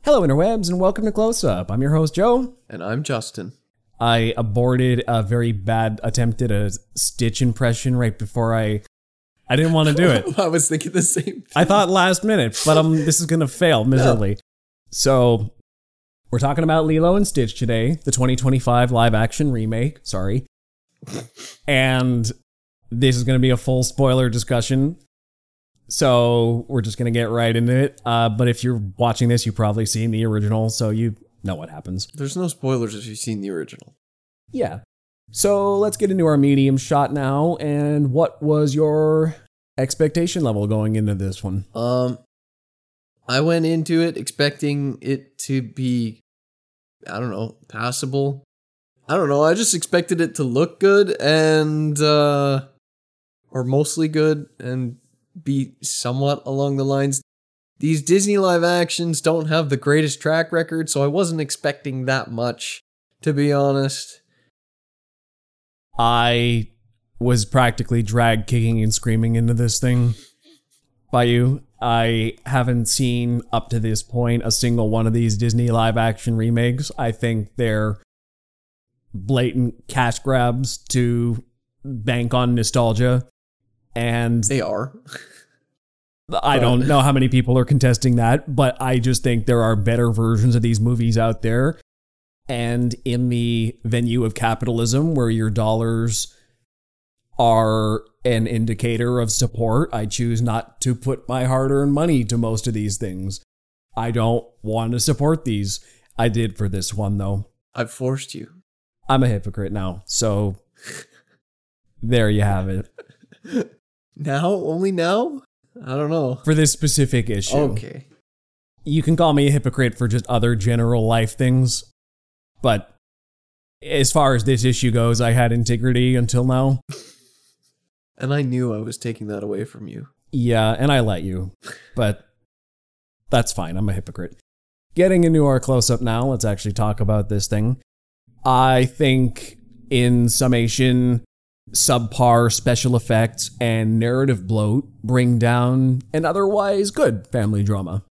Hello, interwebs, and welcome to Close Up. I'm your host, Joe. And I'm Justin. I aborted a very bad attempt at a Stitch impression right before I didn't want to do it. I was thinking the same thing. I thought last minute, but this is going to fail miserably. Yeah. So, we're talking about Lilo and Stitch today, the 2025 live-action remake. Sorry. And this is going to be a full spoiler discussion. So, we're just going to get right into it. But if you're watching this, you've probably seen the original, so you know what happens. There's no spoilers if you've seen the original. Yeah. So, let's get into our medium shot now. And what was your expectation level going into this one? I went into it expecting it to be, passable. I just expected it to look good and, or mostly good and be somewhat along the lines. These Disney live actions don't have the greatest track record, so I wasn't expecting that much, to be honest. I was practically dragged kicking and screaming into this thing by you. I haven't seen up to this point a single one of these Disney live action remakes. I think they're blatant cash grabs to bank on nostalgia. And they are. I don't know how many people are contesting that, but I just think there are better versions of these movies out there. And in the venue of capitalism, where your dollars are an indicator of support, I choose not to put my hard-earned money to most of these things. I don't want to support these. I did for this one, though. I've forced you. I'm a hypocrite now, so there you have it. Now? Only now? I don't know. For this specific issue. Okay. You can call me a hypocrite for just other general life things, but as far as this issue goes, I had integrity until now. And I knew I was taking that away from you. Yeah, and I let you, but that's fine. I'm a hypocrite. Getting into our close-up now, let's actually talk about this thing. I think, in summation, subpar special effects and narrative bloat bring down an otherwise good family drama.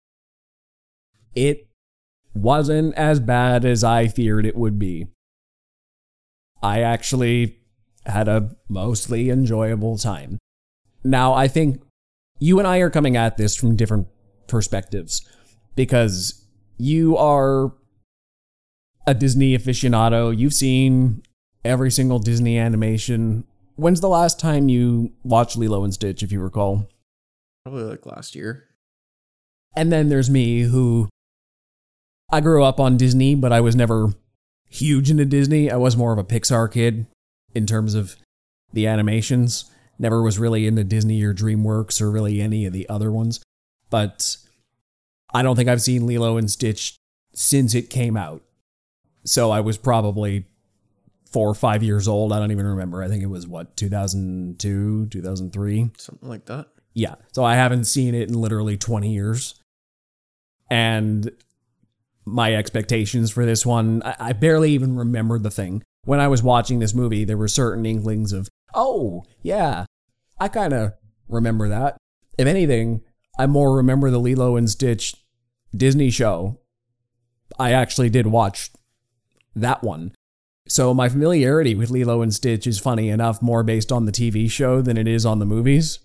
It wasn't as bad as I feared it would be. I actually had a mostly enjoyable time. Now, I think you and I are coming at this from different perspectives, because you are a Disney aficionado. You've seen every single Disney animation. When's the last time you watched Lilo and Stitch, if you recall? Probably like last year. And then there's me, who I grew up on Disney, but I was never huge into Disney. I was more of a Pixar kid in terms of the animations. Never was really into Disney or DreamWorks or really any of the other ones. But I don't think I've seen Lilo and Stitch since it came out. So I was probably 4 or 5 years old. I don't even remember. I think it was, 2002, 2003? Something like that. Yeah. So I haven't seen it in literally 20 years. And my expectations for this one, I barely even remember the thing. When I was watching this movie, there were certain inklings of, oh, yeah, I kind of remember that. If anything, I more remember the Lilo and Stitch Disney show. I actually did watch that one. So my familiarity with Lilo and Stitch is, funny enough, more based on the TV show than it is on the movies.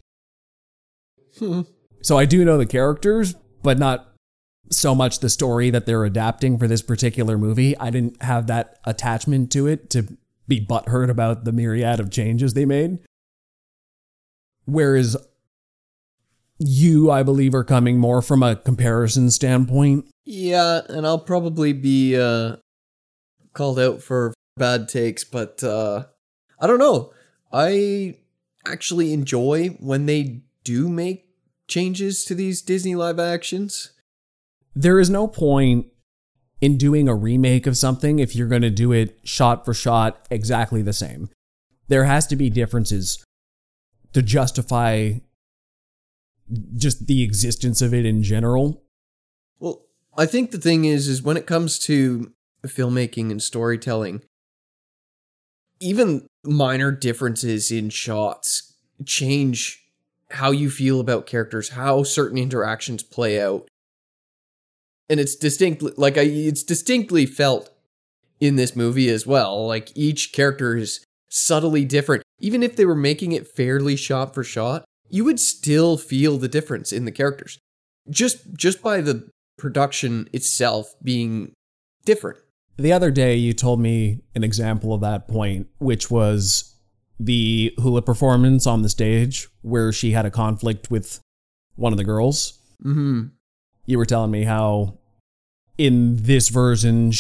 So I do know the characters, but not so much the story that they're adapting for this particular movie. I didn't have that attachment to it to be butthurt about the myriad of changes they made. Whereas you, I believe, are coming more from a comparison standpoint. Yeah, and I'll probably be called out for bad takes, but I don't know. I actually enjoy when they do make changes to these Disney live actions. There is no point in doing a remake of something if you're going to do it shot for shot exactly the same. There has to be differences to justify just the existence of it in general. Well, I think the thing is when it comes to filmmaking and storytelling, even minor differences in shots change how you feel about characters, how certain interactions play out. And it's distinctly, like, it's distinctly felt in this movie as well. Like, each character is subtly different. Even if they were making it fairly shot for shot, you would still feel the difference in the characters. Just by the production itself being different. The other day, you told me an example of that point, which was the hula performance on the stage where she had a conflict with one of the girls. Mm-hmm. You were telling me how in this version,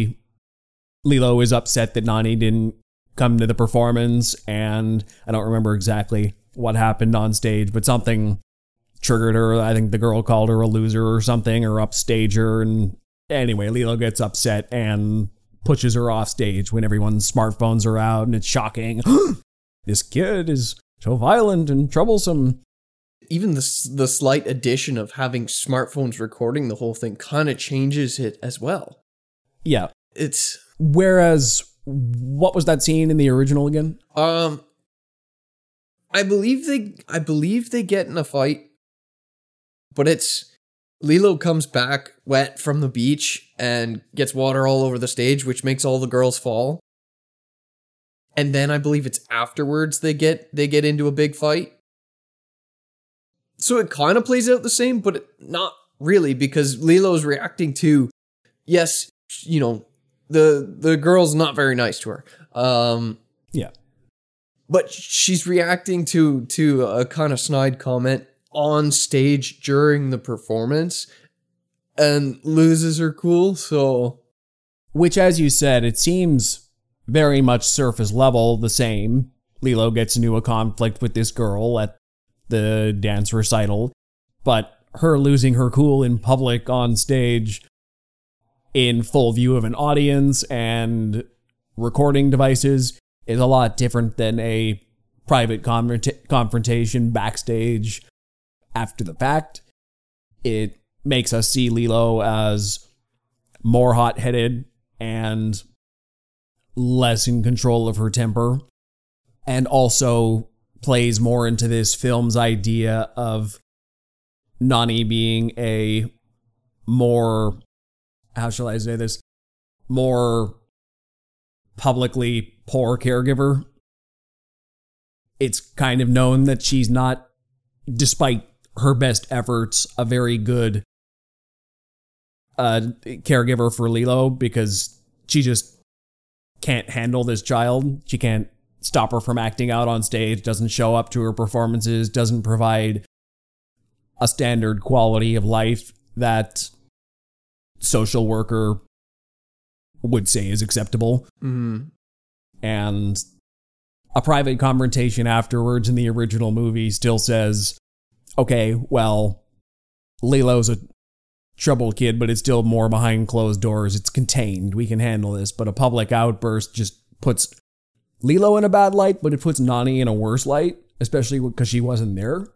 Lilo is upset that Nani didn't come to the performance, and I don't remember exactly what happened on stage, but something triggered her. I think the girl called her a loser or something, or upstage her, and anyway, Lilo gets upset and pushes her off stage when everyone's smartphones are out, and it's shocking. This kid is so violent and troublesome. Even the slight addition of having smartphones recording the whole thing kind of changes it as well. Yeah. It's... Whereas, what was that scene in the original again? I believe they get in a fight, but it's Lilo comes back wet from the beach and gets water all over the stage, which makes all the girls fall. And then I believe it's afterwards they get into a big fight. So it kind of plays out the same, but not really, because Lilo's reacting to, yes, you know, the girl's not very nice to her. Yeah. But she's reacting to a kind of snide comment on stage during the performance and loses her cool, so... Which, as you said, it seems very much surface level the same. Lilo gets into a conflict with this girl at the dance recital, but her losing her cool in public on stage in full view of an audience and recording devices is a lot different than a private confrontation backstage after the fact. It makes us see Lilo as more hot-headed and less in control of her temper, and also plays more into this film's idea of Nani being a more, how shall I say this, more publicly poor caregiver. It's kind of known that she's not, despite her best efforts, a very good caregiver for Lilo, because she just can't handle this child. She can't stop her from acting out on stage, doesn't show up to her performances, doesn't provide a standard quality of life that social worker would say is acceptable. Mm-hmm. And a private confrontation afterwards in the original movie still says, okay, well, Lilo's a troubled kid, but it's still more behind closed doors. It's contained. We can handle this. But a public outburst just puts Lilo in a bad light, but it puts Nani in a worse light, especially because she wasn't there.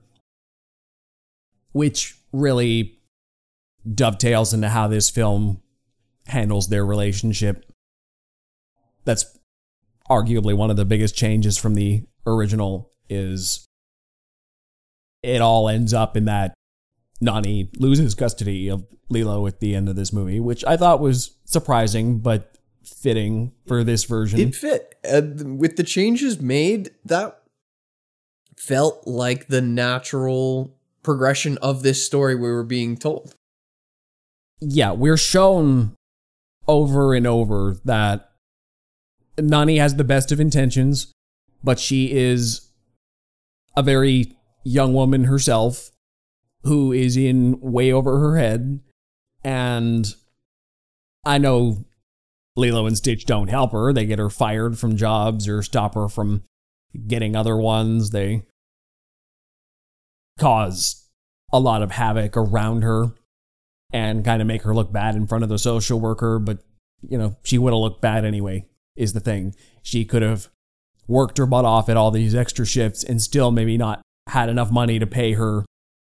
Which really dovetails into how this film handles their relationship. That's arguably one of the biggest changes from the original, is it all ends up in that Nani loses custody of Lilo at the end of this movie, which I thought was surprising, but fitting for this version. It fit. With the changes made, that felt like the natural progression of this story we were being told. Yeah, we're shown over and over that Nani has the best of intentions, but she is a very young woman herself who is in way over her head. And I know Lilo and Stitch don't help her. They get her fired from jobs or stop her from getting other ones. They cause a lot of havoc around her and kind of make her look bad in front of the social worker. But, you know, she would have looked bad anyway, is the thing. She could have worked her butt off at all these extra shifts and still maybe not had enough money to pay her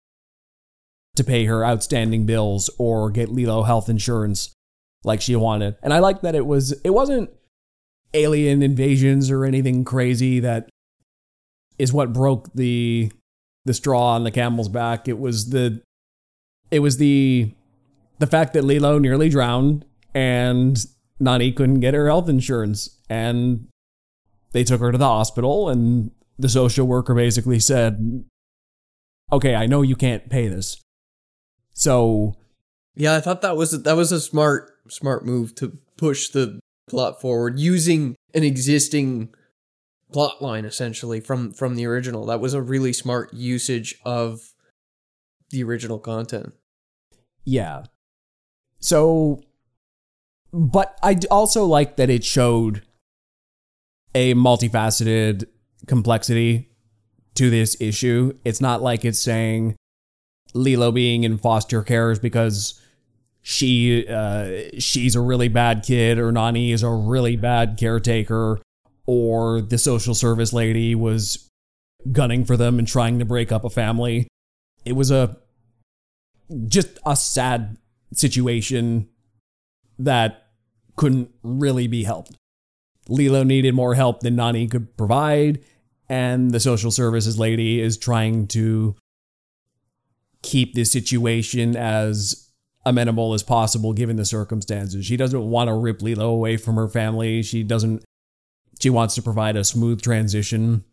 outstanding bills or get Lilo health insurance like she wanted. And I like that it wasn't alien invasions or anything crazy that is what broke the straw on the camel's back. It was the the fact that Lilo nearly drowned and Nani couldn't get her health insurance, and they took her to the hospital, and the social worker basically said, okay, I know you can't pay this. So yeah, I thought that was a smart move to push the plot forward using an existing plot line essentially from the original. That was a really smart usage of the original content. yeah. So, but I also like that it showed a multifaceted complexity to this issue. It's not like it's saying Lilo being in foster care is because she's a really bad kid, or Nani is a really bad caretaker, or the social service lady was gunning for them and trying to break up a family. It was just a sad situation that couldn't really be helped. Lilo needed more help than Nani could provide, and the social services lady is trying to keep this situation as amenable as possible given the circumstances. She doesn't want to rip Lilo away from her family. She wants to provide a smooth transition.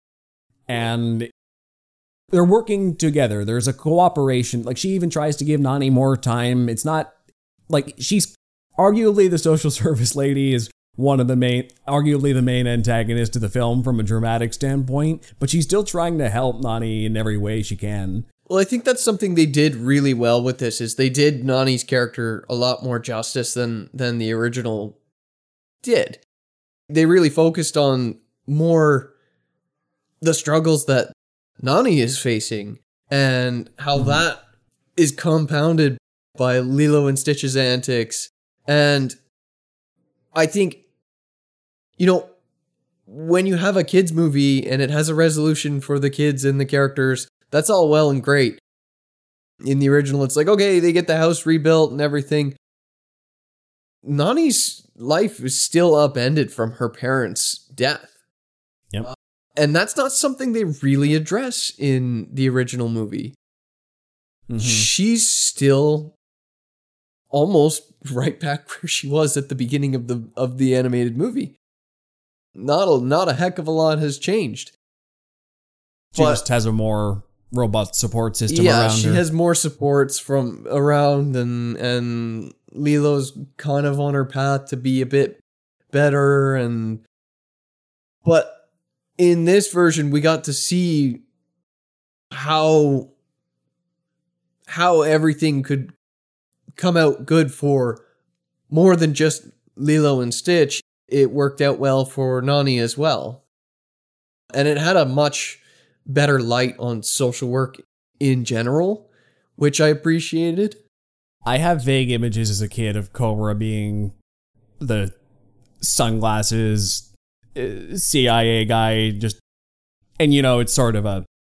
And they're working together. There's a cooperation. Like, she even tries to give Nani more time. It's not like she's arguably the social service lady is arguably the main antagonist to the film from a dramatic standpoint, but she's still trying to help Nani in every way she can. Well, I think that's something they did really well with this, is they did Nani's character a lot more justice than the original did. They really focused on more the struggles that Nani is facing and how that is compounded by Lilo and Stitch's antics. And I think, when you have a kids movie and it has a resolution for the kids and the characters, that's all well and great. In the original, it's like, okay, they get the house rebuilt and everything. Nani's life is still upended from her parents' death. Yep. And that's not something they really address in the original movie. Mm-hmm. She's still almost right back where she was at the beginning of the animated movie. Not a heck of a lot has changed. She just has a more robust support system around her. Yeah, she has more supports from around, and Lilo's kind of on her path to be a bit better. But in this version, we got to see how everything could come out good for more than just Lilo and Stitch. It worked out well for Nani as well. And it had a much better light on social work in general, which I appreciated. I have vague images as a kid of Cobra being the sunglasses CIA guy, and it's sort of a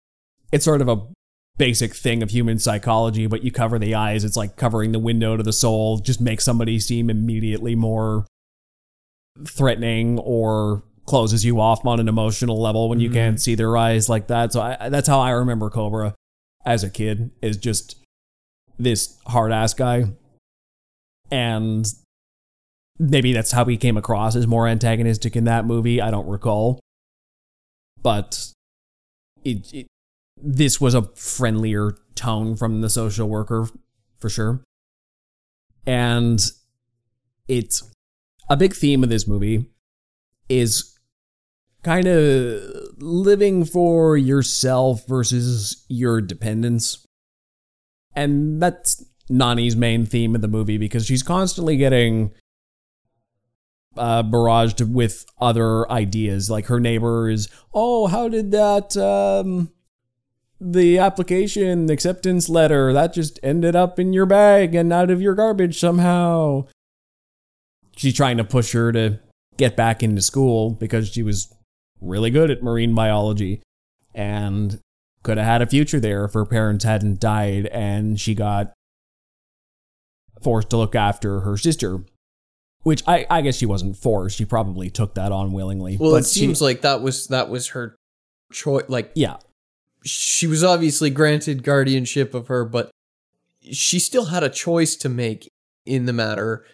basic thing of human psychology, but you cover the eyes, it's like covering the window to the soul, just makes somebody seem immediately more threatening or closes you off on an emotional level when you can't see their eyes like that. So that's how I remember Cobra as a kid, is just this hard-ass guy. And maybe that's how he came across as more antagonistic in that movie. I don't recall. But this was a friendlier tone from the social worker, for sure. And it's a big theme of this movie is kind of living for yourself versus your dependence. And that's Nani's main theme of the movie, because she's constantly getting barraged with other ideas. Like, her neighbor is, how did that, the application acceptance letter, that just ended up in your bag and out of your garbage somehow. She's trying to push her to get back into school because she was really good at marine biology and could have had a future there if her parents hadn't died and she got forced to look after her sister. Which I guess she wasn't forced. She probably took that on willingly. Well, it seems like that was her choice. Like, yeah, she was obviously granted guardianship of her, but she still had a choice to make in the matter,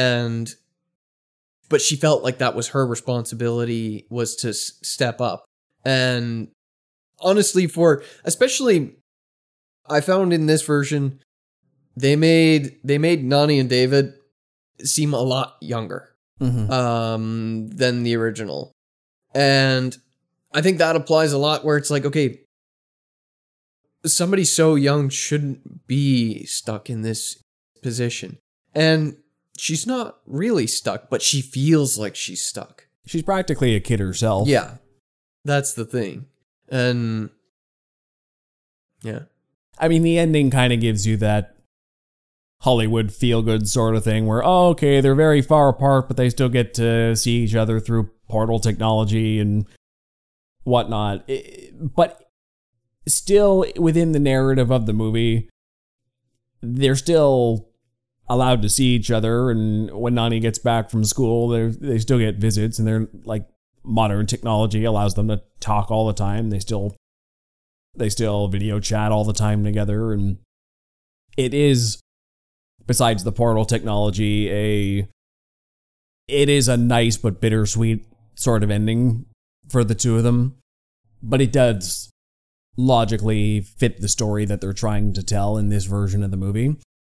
but she felt like that was her responsibility, was to step up. And honestly, especially, I found in this version, they made Nani and David seem a lot younger than the original. And I think that applies a lot, where it's like, okay, somebody so young shouldn't be stuck in this position. And she's not really stuck, but she feels like she's stuck. She's practically a kid herself. Yeah, that's the thing. And yeah. I mean, the ending kind of gives you that Hollywood feel-good sort of thing where, oh, okay, they're very far apart, but they still get to see each other through portal technology and whatnot. But still, within the narrative of the movie, they're still allowed to see each other, and when Nani gets back from school, they still get visits, and they're like, modern technology allows them to talk all the time. They still video chat all the time together, and it is, besides the portal technology, it is a nice but bittersweet sort of ending for the two of them, but it does logically fit the story that they're trying to tell in this version of the movie.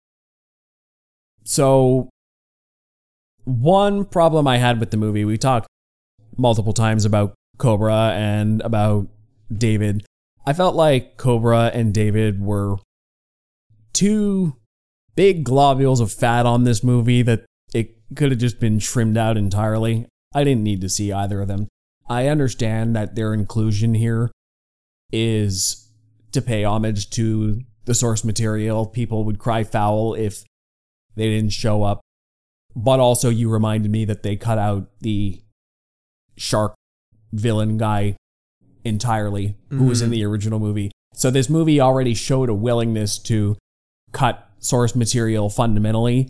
So, one problem I had with the movie, we talked multiple times about Cobra and about David. I felt like Cobra and David were two big globules of fat on this movie that it could have just been trimmed out entirely. I didn't need to see either of them. I understand that their inclusion here is to pay homage to the source material. People would cry foul if they didn't show up. But also, you reminded me that they cut out the shark villain guy entirely, who was in the original movie. So this movie already showed a willingness to cut source material fundamentally.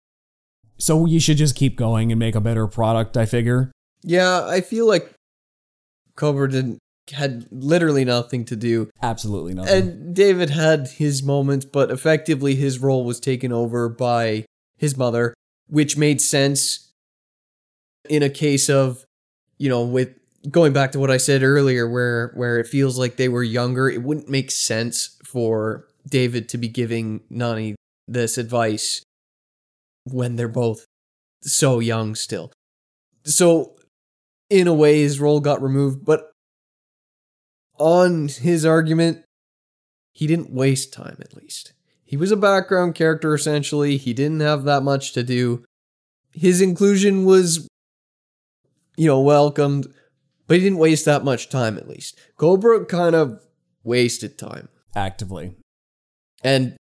So you should just keep going and make a better product, I figure. Yeah, I feel like Cobra had literally nothing to do. Absolutely nothing. And David had his moments, but effectively his role was taken over by his mother, which made sense in a case of, with going back to what I said earlier, where it feels like they were younger. It wouldn't make sense for David to be giving Nani this advice when they're both so young still. So, in a way, his role got removed, but on his argument, he didn't waste time, at least. He was a background character, essentially. He didn't have that much to do. His inclusion was, welcomed, but he didn't waste that much time, at least. Cobra kind of wasted time. Actively. And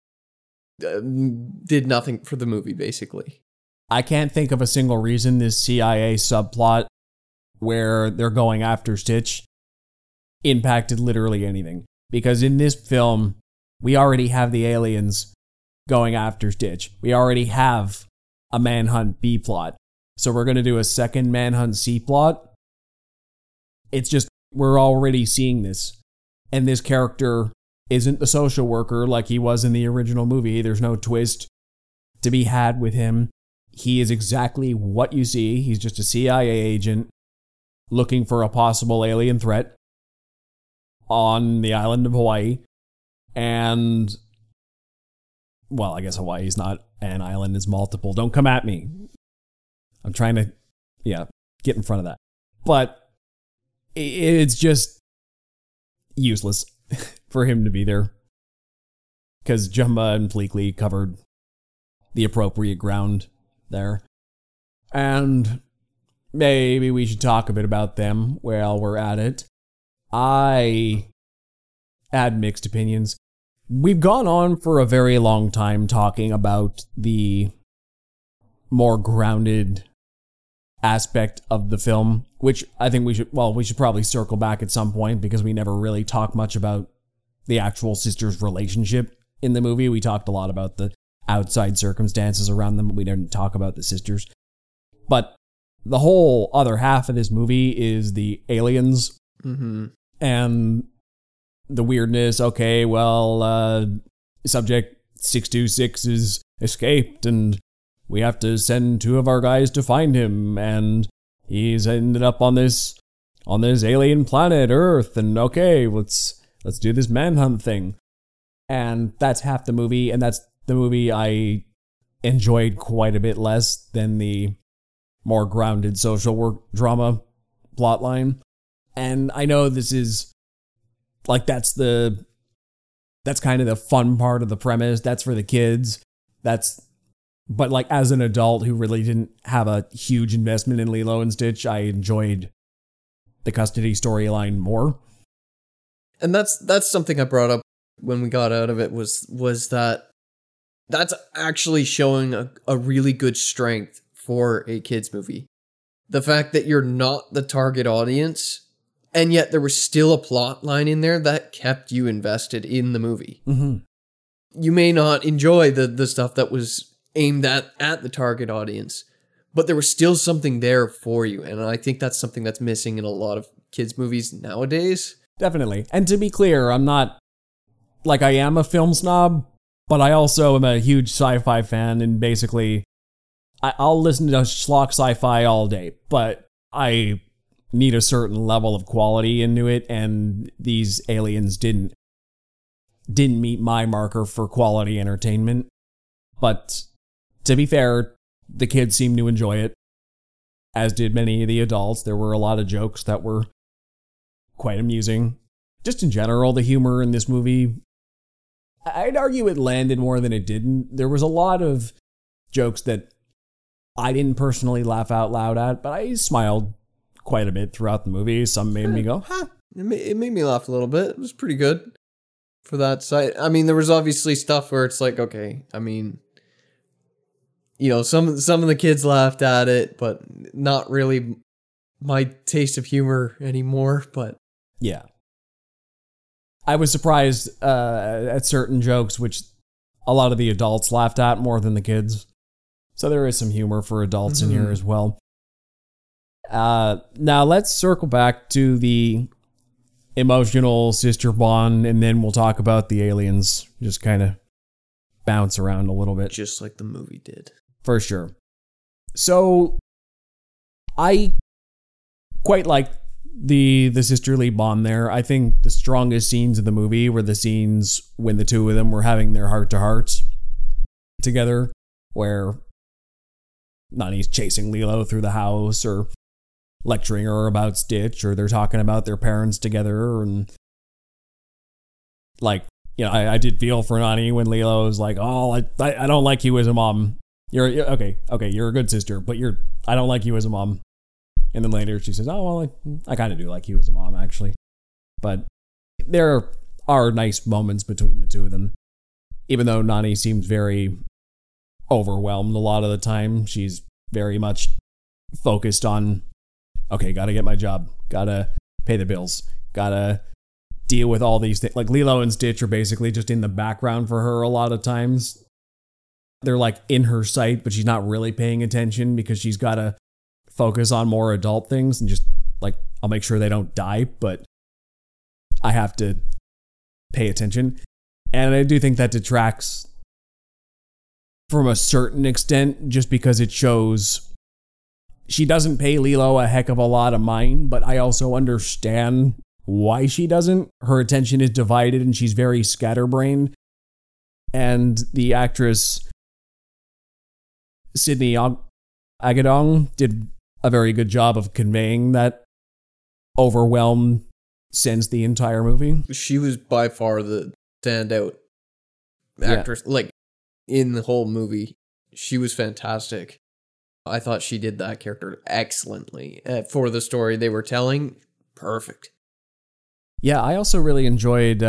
did nothing for the movie, basically. I can't think of a single reason this CIA subplot where they're going after Stitch impacted literally anything. Because in this film, we already have the aliens going after Stitch. We already have a Manhunt B plot. So we're going to do a second Manhunt C plot. It's just, we're already seeing this. And this character isn't the social worker like he was in the original movie. There's no twist to be had with him. He is exactly what you see. He's just a CIA agent looking for a possible alien threat on the island of Hawaii. And, well, I guess Hawaii's not an island, it's multiple. Don't come at me. I'm trying to, get in front of that. But it's just useless for him to be there. Because Jumba and Fleekley covered the appropriate ground there. And maybe we should talk a bit about them while we're at it. I had mixed opinions. We've gone on for a very long time talking about the more grounded aspect of the film, which I think we should probably circle back at some point because we never really talked much about the actual sisters' relationship in the movie. We talked a lot about the outside circumstances around them, but we didn't talk about the sisters. But the whole other half of this movie is the aliens and the weirdness. Okay, well, subject 626 is escaped and we have to send 2 of our guys to find him, and he's ended up on this alien planet Earth, and okay, let's do this manhunt thing. And that's half the movie, and that's the movie I enjoyed quite a bit less than the more grounded social work drama plotline. And I know this is like that's kind of the fun part of the premise. That's for the kids. But like as an adult who really didn't have a huge investment in Lilo and Stitch, I enjoyed the custody storyline more. And that's something I brought up when we got out of it was that that's actually showing a really good strength for a kids movie. The fact that you're not the target audience, and yet there was still a plot line in there that kept you invested in the movie. Mm-hmm. You may not enjoy the stuff that was aimed at the target audience, but there was still something there for you. And I think that's something that's missing in a lot of kids movies nowadays. Definitely. And to be clear, I'm not, like, I am a film snob, but I also am a huge sci-fi fan, and basically I'll listen to schlock sci-fi all day, but I need a certain level of quality into it, and these aliens didn't meet my marker for quality entertainment. But to be fair, the kids seemed to enjoy it, as did many of the adults. There were a lot of jokes that were quite amusing. Just in general, the humor in this movie, I'd argue it landed more than it didn't. There was a lot of jokes that I didn't personally laugh out loud at, but I smiled quite a bit throughout the movie. Some made me go, huh. It made me laugh a little bit. It was pretty good for that side. I mean, there was obviously stuff where it's like, okay, I mean, you know, some of the kids laughed at it, but not really my taste of humor anymore. But yeah, I was surprised at certain jokes, which a lot of the adults laughed at more than the kids. So there is some humor for adults in here as well. Now let's circle back to the emotional sister bond, and then we'll talk about the aliens. Just kind of bounce around a little bit. Just like the movie did. For sure. So I quite like the sisterly bond there. I think the strongest scenes of the movie were the scenes when the two of them were having their heart-to-hearts together, where Nani's chasing Lilo through the house, or lecturing her about Stitch, or they're talking about their parents together. And like, you know, I did feel for Nani when Lilo was like, oh, I don't like you as a mom. You're okay, you're a good sister, but I don't like you as a mom. And then later she says, oh, well, I kind of do like you as a mom, actually. But there are nice moments between the two of them. Even though Nani seems very overwhelmed a lot of the time, she's very much focused on, okay, gotta get my job, gotta pay the bills, gotta deal with all these things. Like Lilo and Stitch are basically just in the background for her a lot of times. They're like in her sight, but she's not really paying attention because she's gotta focus on more adult things, and just like, I'll make sure they don't die, but I have to pay attention. And I do think that detracts from a certain extent, just because it shows she doesn't pay Lilo a heck of a lot of mind, but I also understand why she doesn't. Her attention is divided and she's very scatterbrained. And the actress Sydney Agadong did a very good job of conveying that overwhelmed sense the entire movie. She was by far the standout actress, like, in the whole movie. She was fantastic. I thought she did that character excellently. For the story they were telling, perfect. Yeah, I also really enjoyed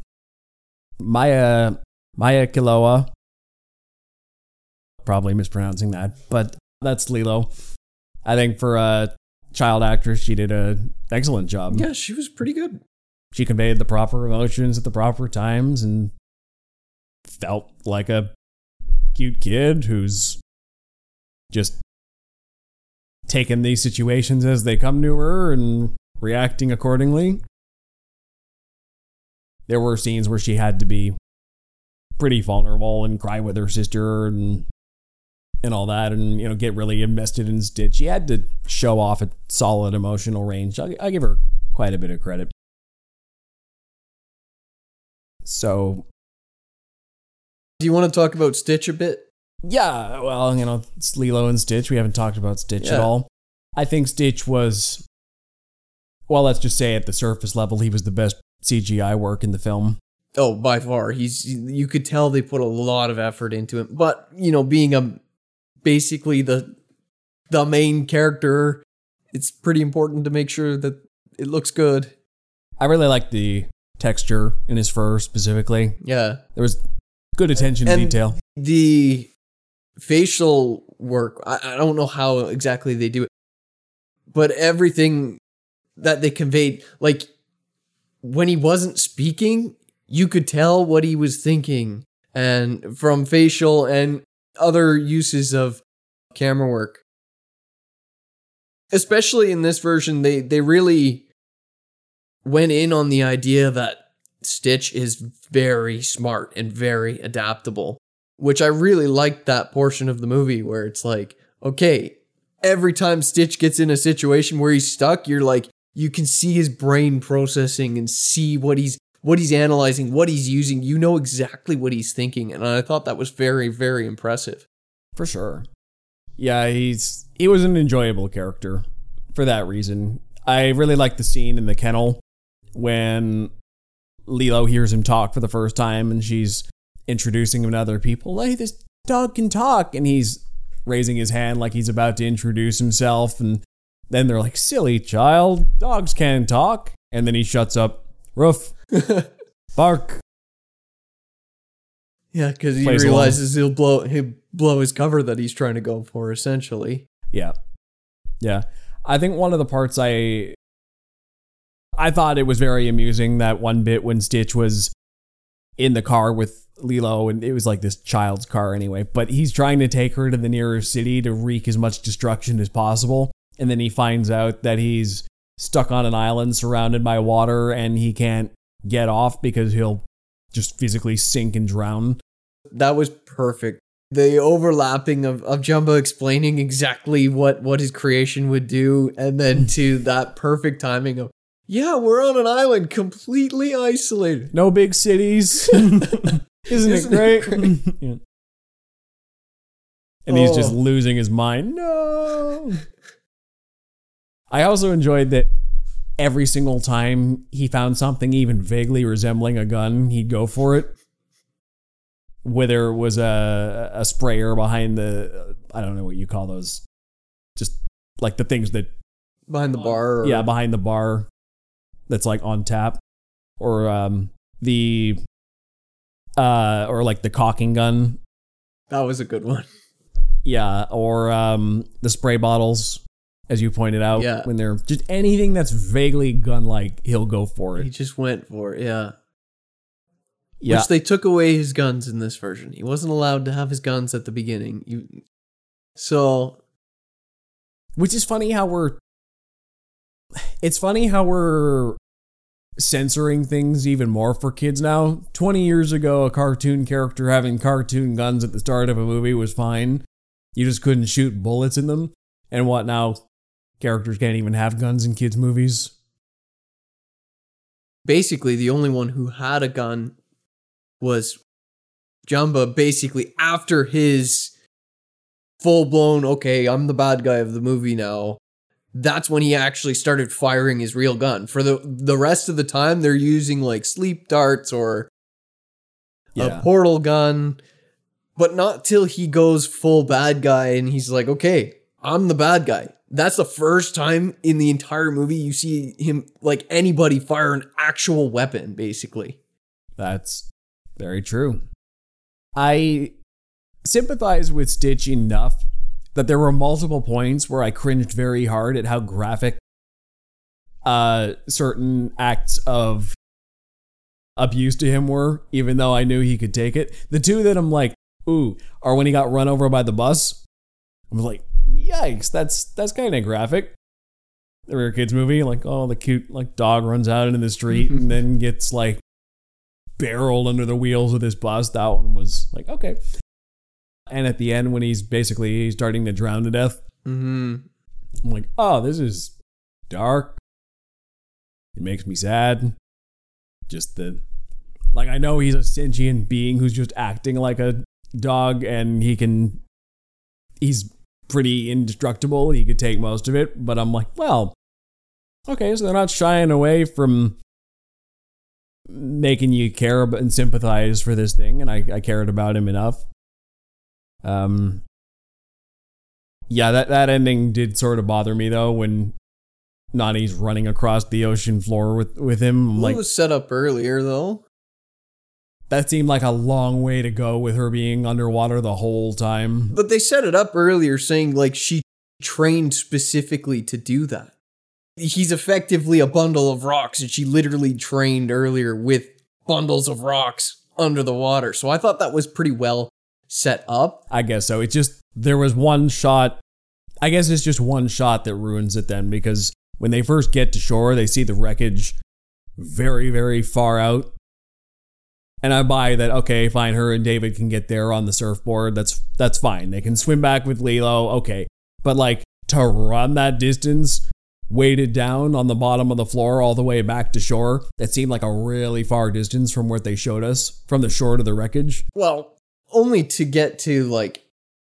Maya Kiloa. Probably mispronouncing that, but that's Lilo. I think for a child actress, she did an excellent job. Yeah, she was pretty good. She conveyed the proper emotions at the proper times and felt like a cute kid who's just taking these situations as they come to her and reacting accordingly. There were scenes where she had to be pretty vulnerable and cry with her sister and all that, and get really invested in Stitch. She had to show off a solid emotional range. I give her quite a bit of credit. So, do you want to talk about Stitch a bit? Yeah, well, it's Lilo and Stitch. We haven't talked about Stitch at all. I think Stitch was, well, let's just say at the surface level, he was the best CGI work in the film. Oh, by far. You could tell they put a lot of effort into him. But, being basically the main character, it's pretty important to make sure that it looks good. I really like the texture in his fur specifically. Yeah. There was good attention to detail. The facial work, I don't know how exactly they do it, but everything that they conveyed, like when he wasn't speaking, you could tell what he was thinking, and from facial and other uses of camera work. Especially in this version, they really went in on the idea that Stitch is very smart and very adaptable, which I really liked that portion of the movie where it's like, okay, every time Stitch gets in a situation where he's stuck, you're like, you can see his brain processing and see what he's analyzing, what he's using. You know exactly what he's thinking. And I thought that was very, very impressive. For sure. Yeah, he was an enjoyable character for that reason. I really like the scene in the kennel when Lilo hears him talk for the first time and she's introducing him to other people. Hey, this dog can talk. And he's raising his hand like he's about to introduce himself. And then they're like, silly child, dogs can't talk. And then he shuts up. Ruff. Bark. Yeah, because he realizes he'll blow his cover that he's trying to go for, essentially. Yeah. I think one of the parts I thought it was very amusing, that one bit when Stitch was in the car with Lilo, and it was like this child's car anyway, but he's trying to take her to the nearest city to wreak as much destruction as possible. And then he finds out that he's stuck on an island surrounded by water and he can't get off because he'll just physically sink and drown. That was perfect. The overlapping of Jumba explaining exactly what his creation would do, and then to that perfect timing of, yeah, we're on an island completely isolated. No big cities. Isn't it great? Yeah. And he's just losing his mind. No. I also enjoyed that every single time he found something even vaguely resembling a gun, he'd go for it. Whether it was a sprayer behind the, I don't know what you call those, just like the things that... Behind the bar? Yeah, behind the bar. That's like on tap. Or or like the caulking gun. That was a good one. Yeah, or the spray bottles, as you pointed out. Yeah. When they're just anything that's vaguely gun-like, he'll go for it. He just went for it, yeah. Yeah. Which they took away his guns in this version. He wasn't allowed to have his guns at the beginning. Which is funny how we're... It's funny how we're censoring things even more for kids now. 20 years ago, a cartoon character having cartoon guns at the start of a movie was fine. You just couldn't shoot bullets in them. And what now? Characters can't even have guns in kids' movies. Basically, the only one who had a gun was Jumba, basically after his full-blown, okay, I'm the bad guy of the movie now. That's when he actually started firing his real gun. For the rest of the time, they're using like sleep darts or a portal gun, but not till he goes full bad guy and he's like, okay, I'm the bad guy. That's the first time in the entire movie you see him, like anybody, fire an actual weapon, basically. That's very true. I sympathize with Stitch enough that there were multiple points where I cringed very hard at how graphic certain acts of abuse to him were, even though I knew he could take it. The two that I'm like, ooh, are when he got run over by the bus. I was like, yikes, that's kind of graphic. The Rare Kids movie, like, oh, the cute like dog runs out into the street and then gets like barreled under the wheels of this bus. That one was like, okay. And at the end, when he's starting to drown to death, I'm like, oh, this is dark. It makes me sad. Just like, I know he's a sentient being who's just acting like a dog, and he's pretty indestructible. He could take most of it, but I'm like, well, okay, so they're not shying away from making you care and sympathize for this thing, and I cared about him enough. Yeah, that ending did sort of bother me though, when Nani's running across the ocean floor with him. It was set up earlier though. That seemed like a long way to go with her being underwater the whole time. But they set it up earlier saying like she trained specifically to do that. He's effectively a bundle of rocks, and she literally trained earlier with bundles of rocks under the water. So I thought that was pretty well set up. I guess so. It's just, there was one shot. I guess it's just one shot that ruins it then, because when they first get to shore, they see the wreckage very, very far out. And I buy that, okay, fine, her and David can get there on the surfboard. That's fine. They can swim back with Lilo, okay. But like, to run that distance, weighted down on the bottom of the floor all the way back to shore, that seemed like a really far distance from what they showed us, from the shore to the wreckage. Well, only to get to like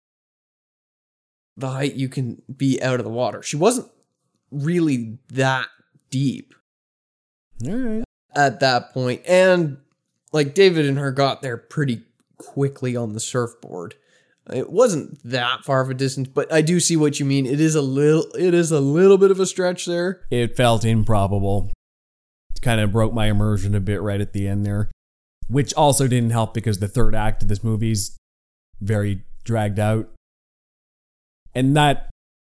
the height you can be out of the water. She wasn't really that deep All right. at that point. And like, David and her got there pretty quickly on the surfboard. It wasn't that far of a distance, but I do see what you mean. It is a little bit of a stretch there. It felt improbable. It kind of broke my immersion a bit right at the end there, which also didn't help because the third act of this movie's very dragged out. And that,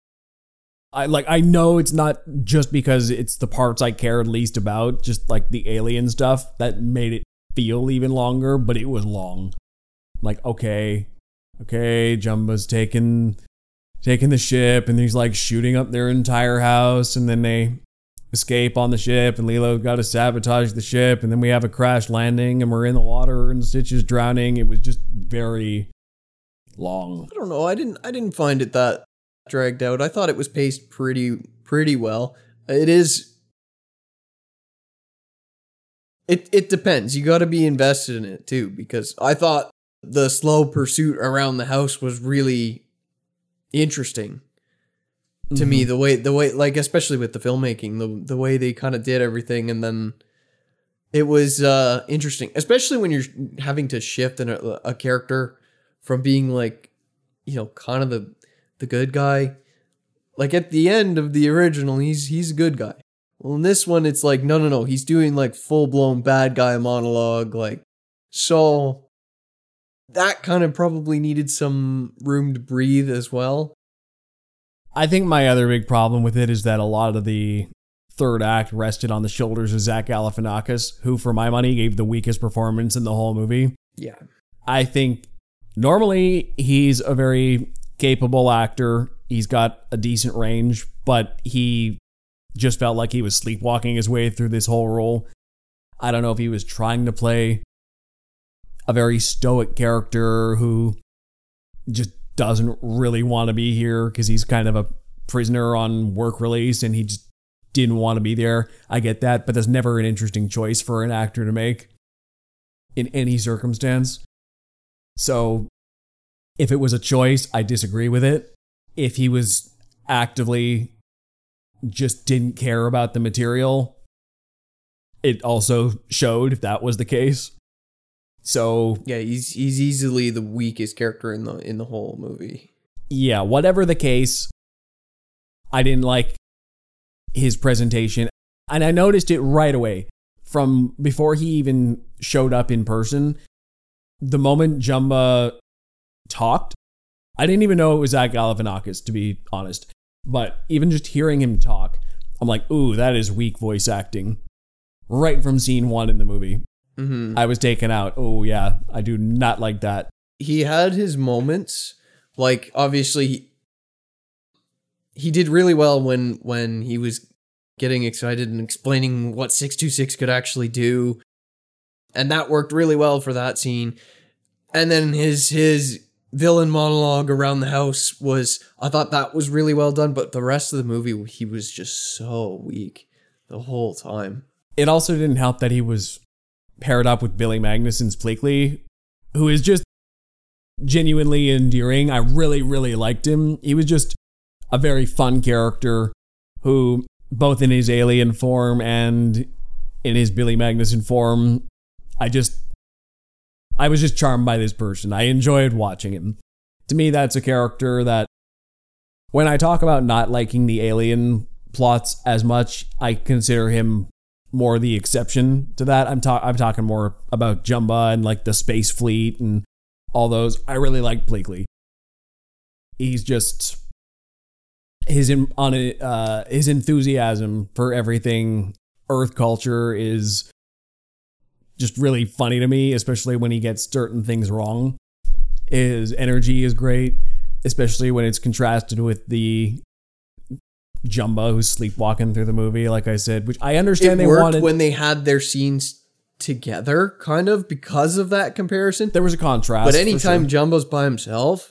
I know it's not just because it's the parts I cared least about, just like the alien stuff that made it feel even longer, but it was long. Like, okay, Jumba's taking the ship, and he's like shooting up their entire house, and then they escape on the ship, and Lilo got to sabotage the ship, and then we have a crash landing, and we're in the water, and Stitch is drowning. It was just very long. I don't know. I didn't find it that dragged out. I thought it was paced pretty well. It depends. You got to be invested in it too, because I thought the slow pursuit around the house was really interesting to me. The way, like, especially with the filmmaking, the way they kind of did everything, and then it was interesting, especially when you're having to shift a character from being like, kind of the good guy. Like at the end of the original, he's a good guy. Well, in this one, it's like, no, he's doing like full-blown bad guy monologue. Like, so that kind of probably needed some room to breathe as well. I think my other big problem with it is that a lot of the third act rested on the shoulders of Zach Galifianakis, who, for my money, gave the weakest performance in the whole movie. Yeah. I think normally he's a very capable actor. He's got a decent range, but he just felt like he was sleepwalking his way through this whole role. I don't know if he was trying to play a very stoic character who just doesn't really want to be here because he's kind of a prisoner on work release and he just didn't want to be there. I get that, but that's never an interesting choice for an actor to make in any circumstance. So if it was a choice, I disagree with it. If he was actively just didn't care about the material, it also showed if that was the case. So yeah, he's easily the weakest character in the whole movie. Yeah, whatever the case, I didn't like his presentation, and I noticed it right away from before he even showed up in person. The moment Jumba talked, I didn't even know it was Zach Galifianakis, to be honest. But even just hearing him talk, I'm like, ooh, that is weak voice acting. Right from scene one in the movie. I was taken out. Oh, yeah, I do not like that. He had his moments. Like, obviously, he did really well when he was getting excited and explaining what 626 could actually do. And that worked really well for that scene. And then his villain monologue around the house I thought that was really well done, but the rest of the movie, he was just so weak the whole time. It also didn't help that he was paired up with Billy Magnussen's Pleakley, who is just genuinely endearing. I really, really liked him. He was just a very fun character who, both in his alien form and in his Billy Magnussen form, I was just charmed by this person. I enjoyed watching him. To me, that's a character that, when I talk about not liking the alien plots as much, I consider him more the exception to that. I'm talking more about Jumba and like the space fleet and all those. I really like Pleakley. He's just his enthusiasm for everything Earth culture is just really funny to me, especially when he gets certain things wrong. His energy is great, especially when it's contrasted with the Jumba who's sleepwalking through the movie, like I said, which I understand it worked when they had their scenes together, kind of, because of that comparison. There was a contrast. But anytime Jumbo's by himself,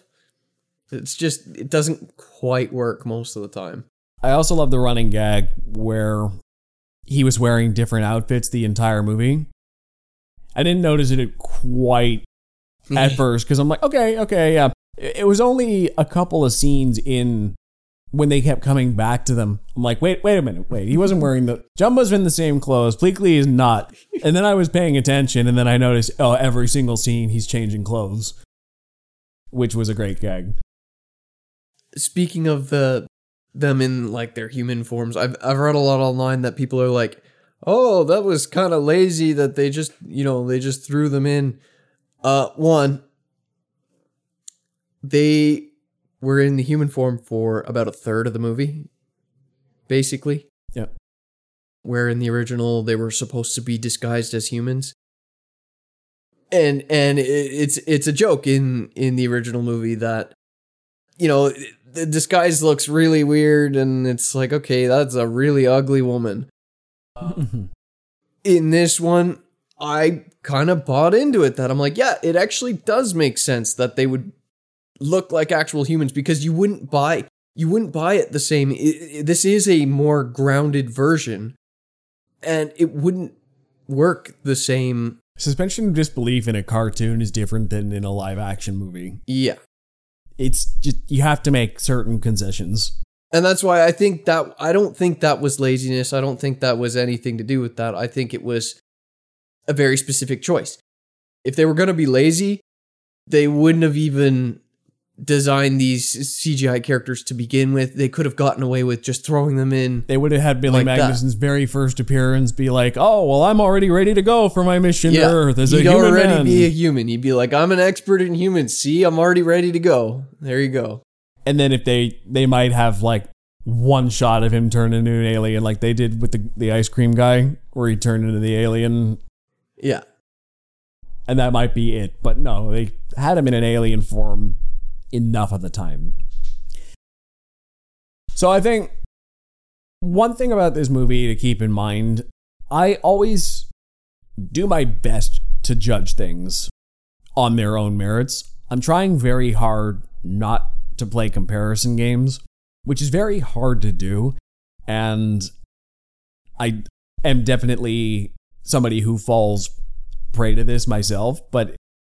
it doesn't quite work most of the time. I also love the running gag where he was wearing different outfits the entire movie. I didn't notice it quite at first because I'm like, okay, yeah. It was only a couple of scenes in when they kept coming back to them. I'm like, wait a minute. He wasn't wearing Jumbo's in the same clothes. Pleakley is not. And then I was paying attention and then I noticed, every single scene he's changing clothes, which was a great gag. Speaking of them in like their human forms, I've read a lot online that people are like, oh, that was kind of lazy that they just threw them in. One, they were in the human form for about a third of the movie, basically. Yeah. Where in the original they were supposed to be disguised as humans. And it's a joke in the original movie that, the disguise looks really weird and it's like, okay, that's a really ugly woman. In this one, I kind of bought into it that I'm like, yeah, it actually does make sense that they would look like actual humans because you wouldn't buy it the same. This is a more grounded version and it wouldn't work the same. Suspension of disbelief in a cartoon is different than in a live action movie. Yeah. It's just, you have to make certain concessions. And that's why I don't think that was laziness. I don't think that was anything to do with that. I think it was a very specific choice. If they were going to be lazy, they wouldn't have even designed these CGI characters to begin with. They could have gotten away with just throwing them in. They would have had Billy Magnussen's very first appearance be like, oh, well, I'm already ready to go for my mission to Earth as a human man. He'd already be a human. He'd be like, I'm an expert in humans. See, I'm already ready to go. There you go. And then if they might have like one shot of him turn into an alien like they did with the ice cream guy where he turned into the alien. Yeah. And that might be it. But no, they had him in an alien form enough of the time. So I think one thing about this movie to keep in mind, I always do my best to judge things on their own merits. I'm trying very hard not to play comparison games, which is very hard to do. And I am definitely somebody who falls prey to this myself, but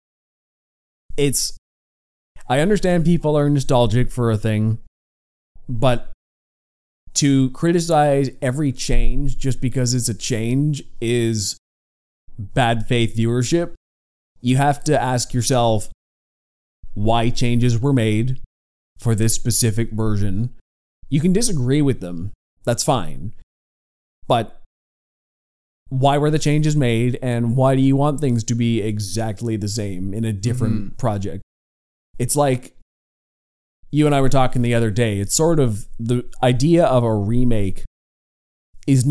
I understand people are nostalgic for a thing, but to criticize every change just because it's a change is bad faith viewership. You have to ask yourself why changes were made for this specific version. You can disagree with them. That's fine. But why were the changes made and why do you want things to be exactly the same in a different project? It's like you and I were talking the other day. It's sort of the idea of a remake is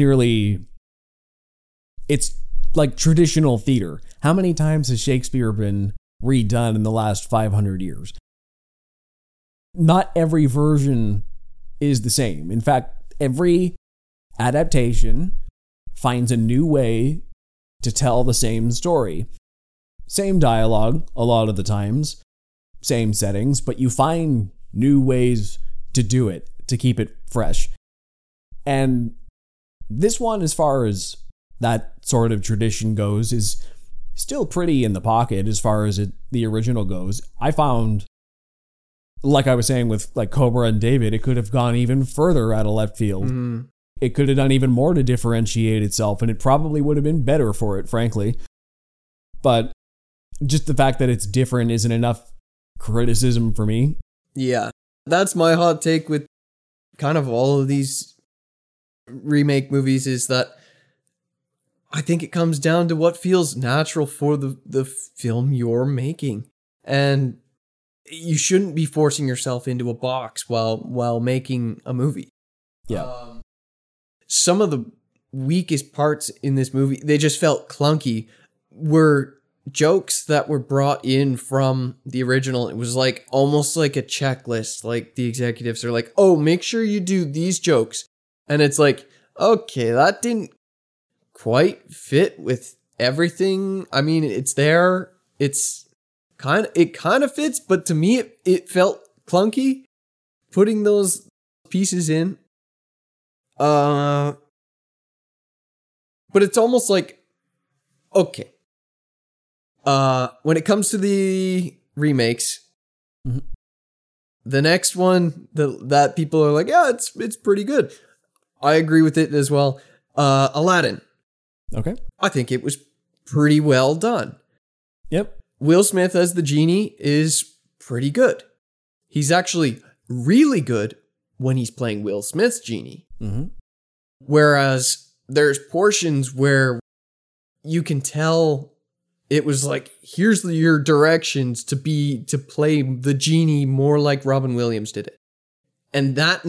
it's like traditional theater. How many times has Shakespeare been redone in the last 500 years? Not every version is the same. In fact, every adaptation finds a new way to tell the same story. Same dialogue a lot of the times, same settings, but you find new ways to do it, to keep it fresh. And this one, as far as that sort of tradition goes, is still pretty in the pocket as far as the original goes. I found, like I was saying with like Cobra and David, it could have gone even further out of left field. Mm. It could have done even more to differentiate itself, and it probably would have been better for it, frankly. But just the fact that it's different isn't enough criticism for me. Yeah, that's my hot take with kind of all of these remake movies, is that I think it comes down to what feels natural for the film you're making. And you shouldn't be forcing yourself into a box while making a movie. Yeah. Some of the weakest parts in this movie, they just felt clunky, were jokes that were brought in from the original. It was like almost like a checklist. Like the executives are like, oh, make sure you do these jokes. And it's like, okay, that didn't quite fit with everything. I mean, it's there. It kind of fits, but to me, it felt clunky putting those pieces in. But it's almost like, okay. When it comes to the remakes, mm-hmm. the next one that people are like, yeah, it's pretty good. I agree with it as well. Aladdin. Okay. I think it was pretty well done. Yep. Will Smith as the genie is pretty good. He's actually really good when he's playing Will Smith's genie. Mm-hmm. Whereas there's portions where you can tell it was like, here's your directions to play the genie more like Robin Williams did it. And that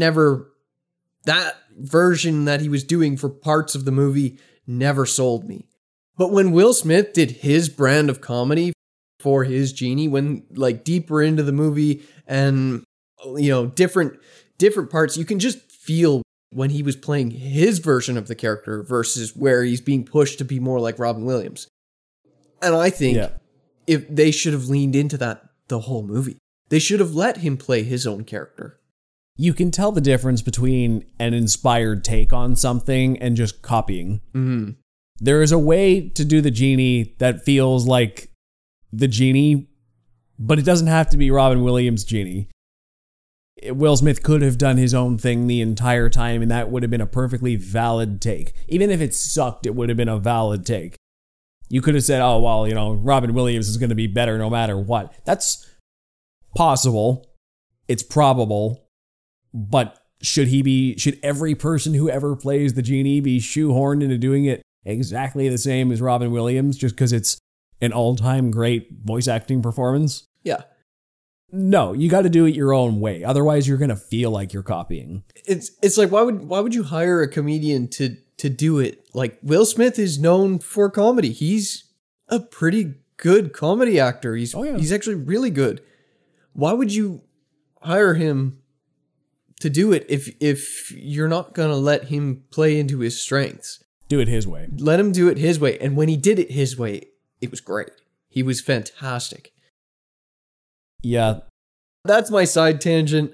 version that he was doing for parts of the movie never sold me. But when Will Smith did his brand of comedy for his genie, when like deeper into the movie and, you know, different parts, you can just feel when he was playing his version of the character versus where he's being pushed to be more like Robin Williams. And I think if they should have leaned into that the whole movie, they should have let him play his own character. You can tell the difference between an inspired take on something and just copying. Mm-hmm. There is a way to do the genie that feels like the genie, but it doesn't have to be Robin Williams' genie. Will Smith could have done his own thing the entire time, and that would have been a perfectly valid take. Even if it sucked, it would have been a valid take. You could have said, oh, well, you know, Robin Williams is going to be better no matter what. That's possible. It's probable. But should every person who ever plays the genie be shoehorned into doing it exactly the same as Robin Williams just because it's an all-time great voice acting performance? Yeah. No, you got to do it your own way. Otherwise, you're going to feel like you're copying. It's like, why would you hire a comedian to do it? Like, Will Smith is known for comedy. He's a pretty good comedy actor. He's actually really good. Why would you hire him to do it if you're not going to let him play into his strengths? Do it his way. Let him do it his way. And when he did it his way, it was great. He was fantastic. Yeah. That's my side tangent.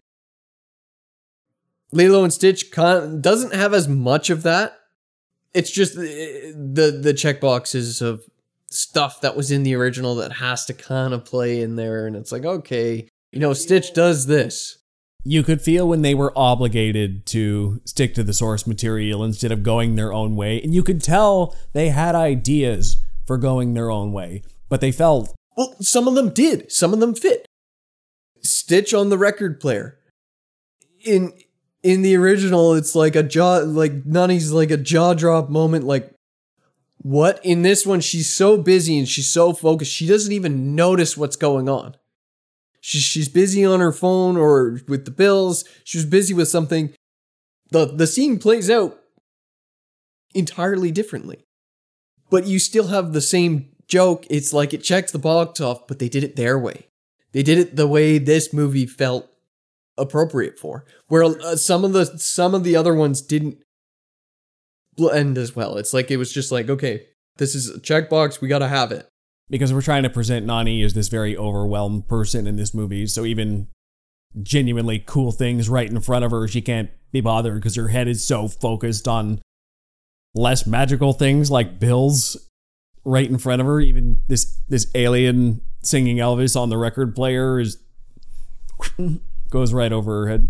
Lilo and Stitch doesn't have as much of that. It's just the checkboxes of stuff that was in the original that has to kind of play in there. And it's like, okay, you know, Stitch does this. You could feel when they were obligated to stick to the source material instead of going their own way. And you could tell they had ideas for going their own way. But they felt... Well, some of them did. Some of them fit. Stitch on the record player. In the original, it's like Nani's like a jaw drop moment. Like, what? In this one, she's so busy and she's so focused, she doesn't even notice what's going on. She's busy on her phone or with the bills. She was busy with something. The scene plays out entirely differently. But you still have the same joke. It's like it checks the box off, but they did it their way. They did it the way this movie felt appropriate for. Where some of the other ones didn't blend as well. It's like it was just like, okay, This is a checkbox. We got to have it. Because we're trying to present Nani as this very overwhelmed person in this movie. So even genuinely cool things right in front of her, she can't be bothered because her head is so focused on less magical things like bills right in front of her. Even this alien singing Elvis on the record player is goes right over her head.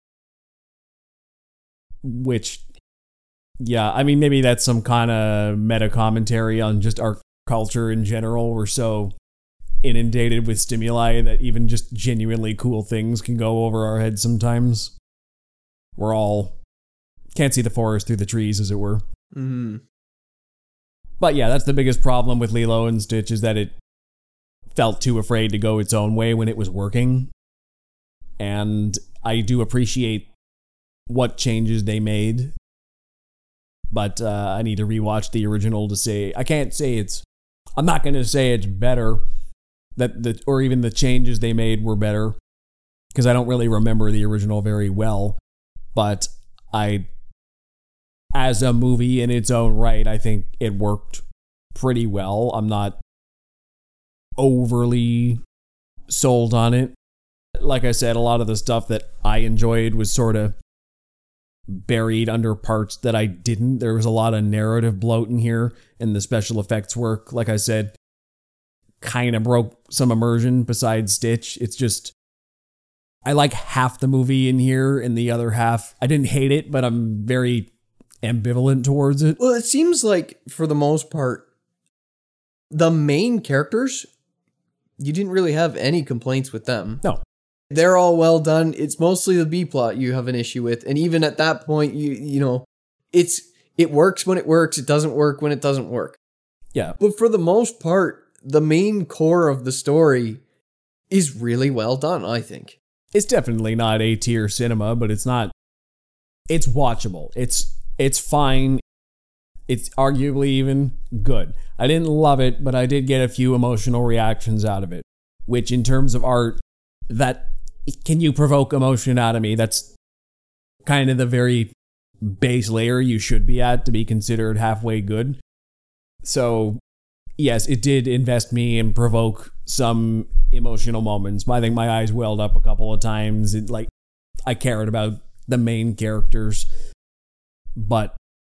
Which, yeah, I mean, maybe that's some kind of meta commentary on just our culture in general. We're so inundated with stimuli that even just genuinely cool things can go over our heads sometimes. We're all can't see the forest through the trees, as it were. Mm-hmm. But yeah, that's the biggest problem with Lilo and Stitch, is that it felt too afraid to go its own way when it was working. And I do appreciate what changes they made, but I need to rewatch the original to say. I'm not going to say it's better, or even the changes they made were better, because I don't really remember the original very well. But as a movie in its own right, I think it worked pretty well. I'm not overly sold on it. Like I said, a lot of the stuff that I enjoyed was sort of buried under parts that I didn't. There was a lot of narrative bloat in here, and the special effects work, like I said, kind of broke some immersion besides Stitch. It's just, I like half the movie in here, and the other half, I didn't hate it, but I'm very ambivalent towards it. Well, it seems like, for the most part, the main characters, you didn't really have any complaints with them. No. They're all well done. It's mostly the B plot you have an issue with. And even at that point, you know, it works when it works. It doesn't work when it doesn't work. Yeah. But for the most part, the main core of the story is really well done, I think. It's definitely not A-tier cinema, but it's watchable. It's fine. It's arguably even good. I didn't love it, but I did get a few emotional reactions out of it, which in terms of art, that can you provoke emotion out of me? That's kind of the very base layer you should be at to be considered halfway good. So, yes, it did invest me and provoke some emotional moments. I think my eyes welled up a couple of times. I cared about the main characters. But,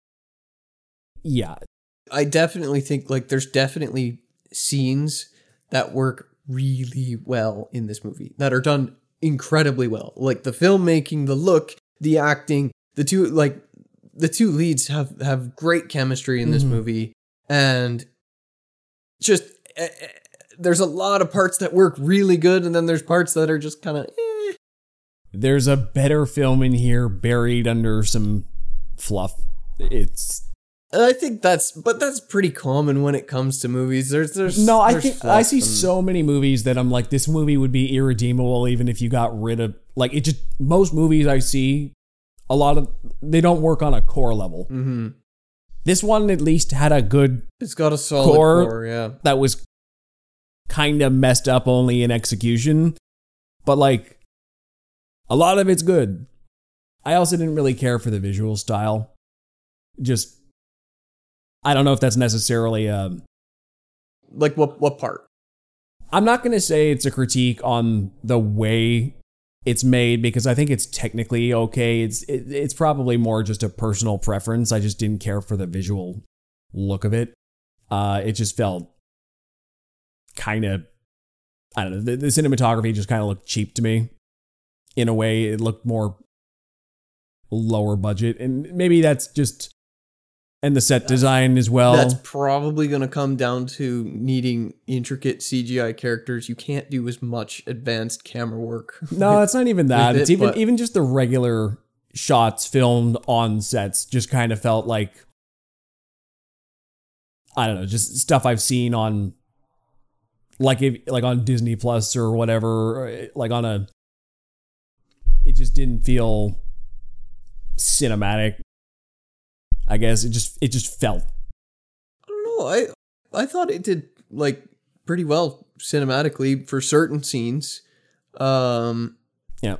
yeah. I definitely think, there's definitely scenes that work really well in this movie, that are done incredibly well. Like the filmmaking, the look, the acting, the two leads have great chemistry in this movie, and just there's a lot of parts that work really good, and then there's parts that are just kind of There's a better film in here buried under some fluff. I think that's pretty common when it comes to movies. I see so many movies that I'm like, this movie would be irredeemable even if you got rid of, most movies I see, they don't work on a core level. Mm-hmm. This one at least had it's got a solid core, yeah. That was kind of messed up only in execution, but a lot of it's good. I also didn't really care for the visual style. Just, I don't know if that's necessarily what part? I'm not going to say it's a critique on the way it's made, because I think it's technically okay. It's probably more just a personal preference. I just didn't care for the visual look of it. It just felt kind of, I don't know, the cinematography just kind of looked cheap to me. In a way, it looked more lower budget, and maybe that's just, and the set design as well. That's probably going to come down to needing intricate CGI characters. You can't do as much advanced camera work. No, it's not even that. It's even just the regular shots filmed on sets just kind of felt like, I don't know, just stuff I've seen on on Disney Plus or whatever, it just didn't feel cinematic. I guess it just felt. I don't know. I thought it did pretty well cinematically for certain scenes. Yeah.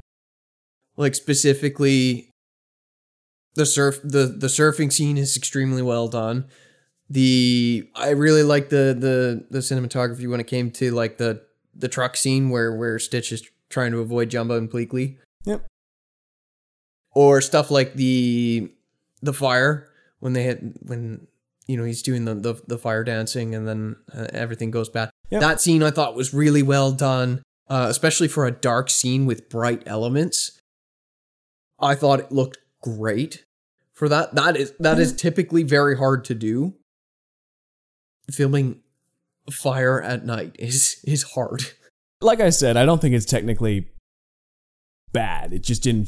Specifically the surfing scene is extremely well done. I really like the cinematography when it came to like the truck scene where Stitch is trying to avoid Jumbo and Pleakley. Yep. Or stuff like the fire when he's doing the fire dancing and then everything goes bad. Yep. That scene I thought was really well done, especially for a dark scene with bright elements. I thought it looked great for that. That is typically very hard to do. Filming fire at night is hard. Like I said, I don't think it's technically bad. It just didn't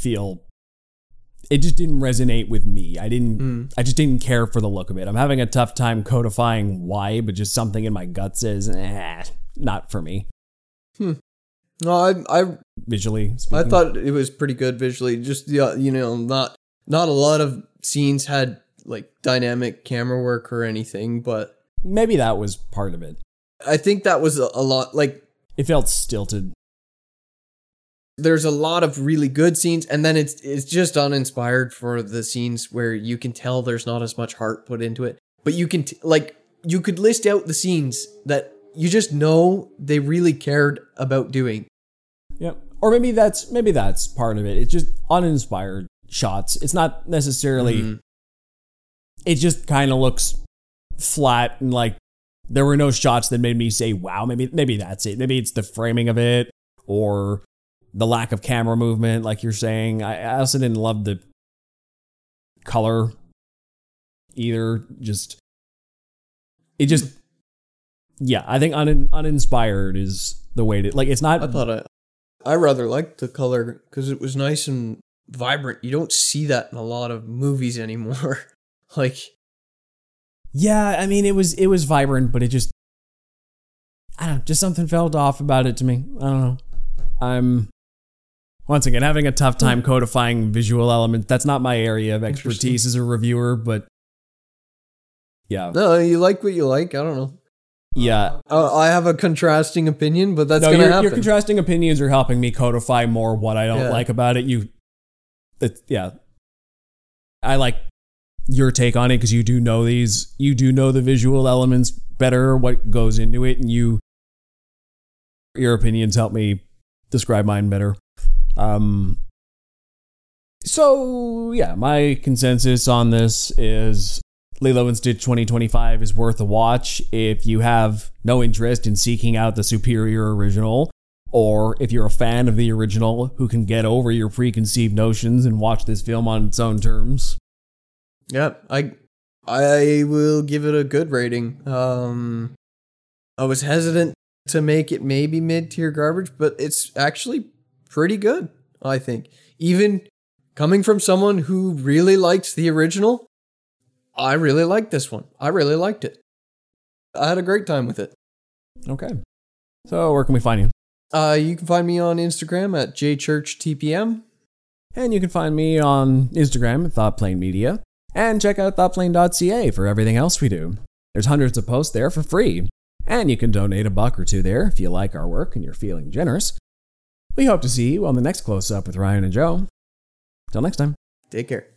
resonate with me. I just didn't care for the look of it. I'm having a tough time codifying why, but just something in my gut says, not for me. No, I visually speaking. I thought it was pretty good visually. Just not a lot of scenes had like dynamic camera work or anything, but maybe that was part of it. I think that was a lot, like, it felt stilted. There's a lot of really good scenes, and then it's just uninspired for the scenes where you can tell there's not as much heart put into it. But you can you could list out the scenes that you just know they really cared about doing. Yep. Or maybe that's part of it. It's just uninspired shots. It's not necessarily it just kind of looks flat, and like there were no shots that made me say, wow, maybe that's it. Maybe it's the framing of it or the lack of camera movement, like you're saying. I also didn't love the color either. I think uninspired is the way to, like, it's not. I rather liked the color because it was nice and vibrant. You don't see that in a lot of movies anymore. Like, yeah, I mean, it was vibrant, but it just, I don't know, just something felt off about it to me. I don't know. I'm, once again, having a tough time codifying visual elements. That's not my area of expertise as a reviewer, but yeah. No, you like what you like. I don't know. Yeah. I have a contrasting opinion, but that's going to happen. Your contrasting opinions are helping me codify more what I don't like about it. I like your take on it because you do know the visual elements better, what goes into it, and your opinions help me describe mine better. So yeah, my consensus on this is Lilo and Stitch 2025 is worth a watch if you have no interest in seeking out the superior original, or if you're a fan of the original who can get over your preconceived notions and watch this film on its own terms. Yeah, I will give it a good rating. I was hesitant to make it maybe mid-tier garbage, but it's actually pretty good, I think. Even coming from someone who really likes the original, I really liked this one. I really liked it. I had a great time with it. Okay. So where can we find you? You can find me on Instagram at jchurchtpm. And you can find me on Instagram at ThoughtPlaneMedia. And check out thoughtplane.ca for everything else we do. There's hundreds of posts there for free. And you can donate $1 or $2 there if you like our work and you're feeling generous. We hope to see you on the next Close Up with Ryan and Joe. Till next time. Take care.